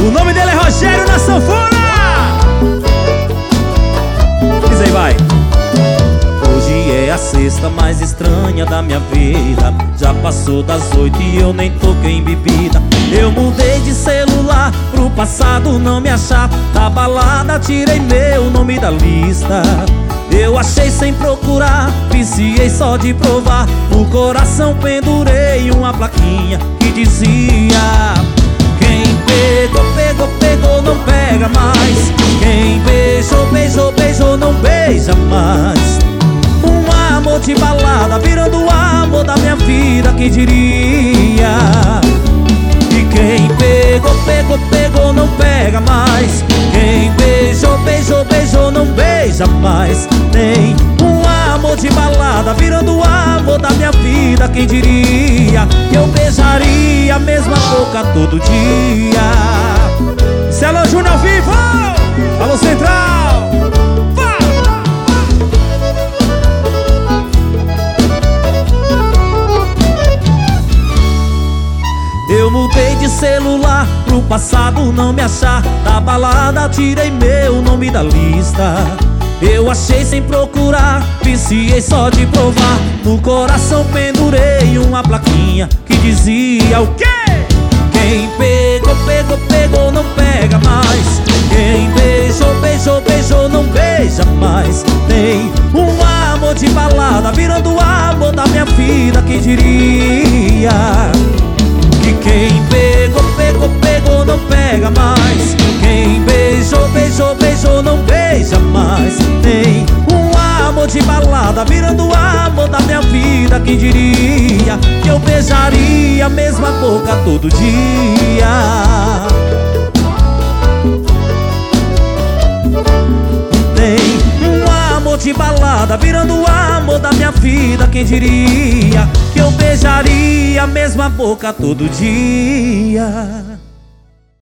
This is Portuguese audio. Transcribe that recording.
O nome dele é Rogério na sanfona. Diz aí, vai. Hoje é a sexta mais estranha da minha vida. Já passou das 8 e eu nem toquei em bebida. Eu mudei de celular pro passado não me achar. Da balada tirei meu nome da lista. Eu achei sem procurar, viciei só de provar. No coração pendurei uma plaquinha que dizia: quem pegou, pegou, pegou, não pega mais. Quem beijou, beijou, beijou, não beija mais. Um amor de balada virando o amor da minha vida, quem diria? E quem pegou, pegou, pegou, não pega mais. Quem beijou, beijou, beijou, não beija mais. Tem um amor de balada virando o amor da minha vida, quem diria? Que eu beijaria a mesma boca todo dia. Celo Júnior ao vivo! Alô Central! Eu mudei de celular pro passado não me achar. Da balada tirei meu nome da lista. Eu achei sem procurar, viciei só de provar. No coração pendurei uma plaquinha que dizia o quê? Quem pegou, pegou, pegou, não pega mais. Quem beijou, beijou, beijou, não beija mais. Tem um amor de balada virando o amor da minha vida, quem diria? Que quem pegou, pegou, pegou, não pega mais. Quem beijou, beijou, beijou, não beija mais. Tem um amor de balada virando o amor da minha vida, quem diria? Que eu beijaria a mesma boca todo dia. Tem um amor de balada virando o amor da minha vida, quem diria? Que eu beijaria a mesma boca todo dia.